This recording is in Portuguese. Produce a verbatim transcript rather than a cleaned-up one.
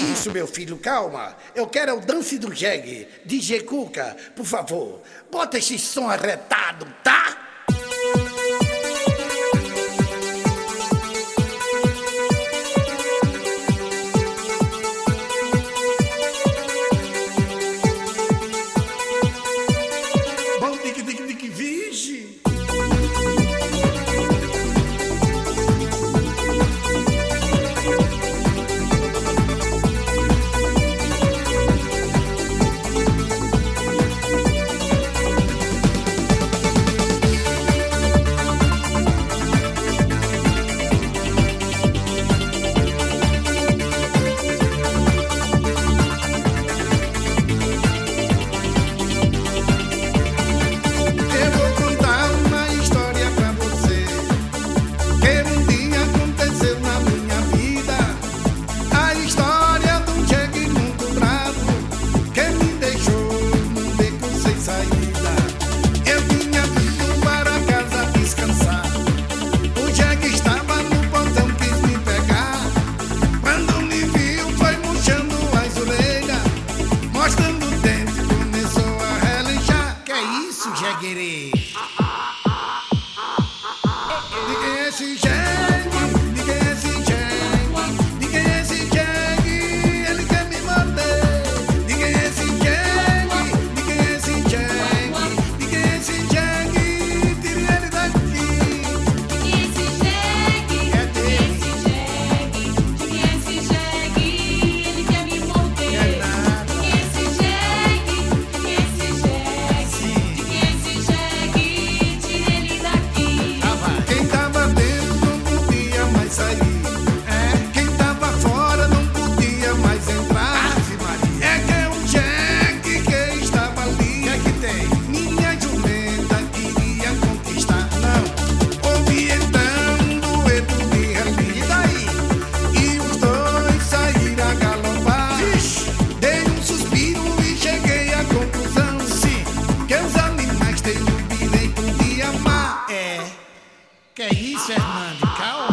isso, meu filho? Calma. Eu quero o Dance do Jegue. D J Cuca, por favor, bota esse som arretado, tá? Bom, dique, dique, dique, vige. Jeguerê. Ninguém é esse jegue, ninguém é esse jegue, ninguém é esse jegue, ele quer me morder. Ninguém é esse jegue, ninguém é esse jegue, ninguém é esse jegue, tire ele daqui. Ninguém é esse jegue, É ninguém é dele. esse jegue, ninguém é esse jegue, ele quer me morder. É nada. Ninguém é esse jegue, ninguém é esse jegue. Sim. Quem tava dentro não podia mais sair. É. Quem tava fora não podia mais entrar. Ave Maria. É que é um jegue que estava ali. O que é que tem? Minha jumenta queria conquistar. Não. Ouvi então um dueto de rally. E daí? E os dois saíram a galopar. Vixe. Dei um suspiro e cheguei à conclusão. Sim. Que os animais têm o direito de amar. É. Que é isso, Hernando? Calma.